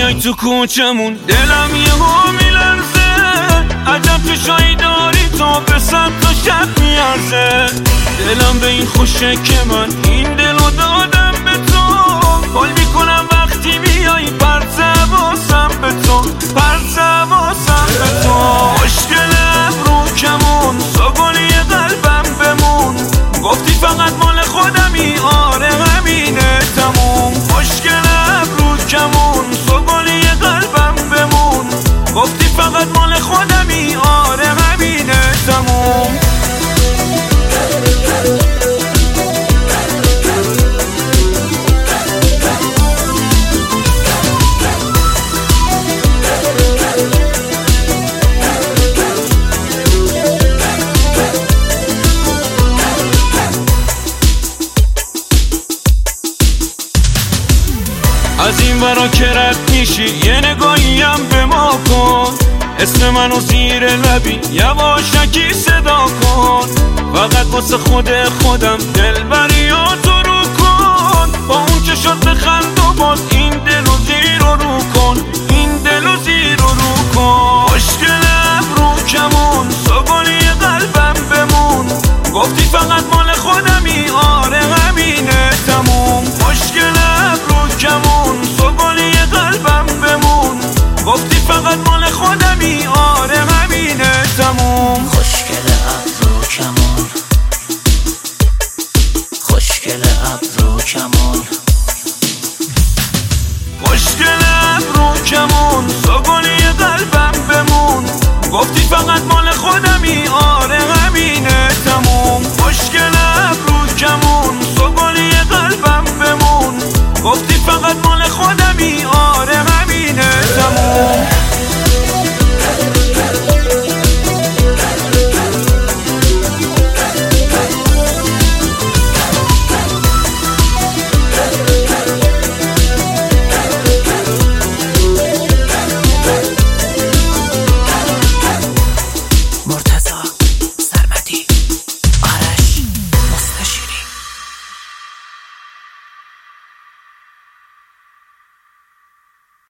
میای تو کوچمون دلم یهو میلرزه، عجب چشایی داری تو به صد تا شب میارزه. دلم به این خوشه که من این دلو دادم به تو، حال میکنم وقتی میای پرت حواسم به تو، پرت حواسم به تو. مشکلم رو کمون سوگلی قلبم بمون، گفتی فقط مال خودمی آره همینه تموم. مشکلم رو کمون سوگلی قلبم بمون، گفتی فقط مال خودمی آره همینه تموم. از این ورا که رد میشی یه نگاهیم به ما کن، اسم منو زیر لبی یواشکی صدا کن. فقط واسه خودم دلبریاتو رو کن، با اون چشات بخند و باز این دلو زیر رو کن، این دلو زیر رو کن. مشکلم رو کمون سوگلی قلبم بمون، گفتی فقط مال خودمی آره همینه تموم. مشکلم رو کمون سوگلی قلبم بمون، گفتی فقط مال خودمی آره همینه تموم. خوشگل ابرو کمون، خوشگل ابرو کمون، خوشگل ابرو کمون سوگلی قلبم بمون، گفتی فقط مال خودمی آره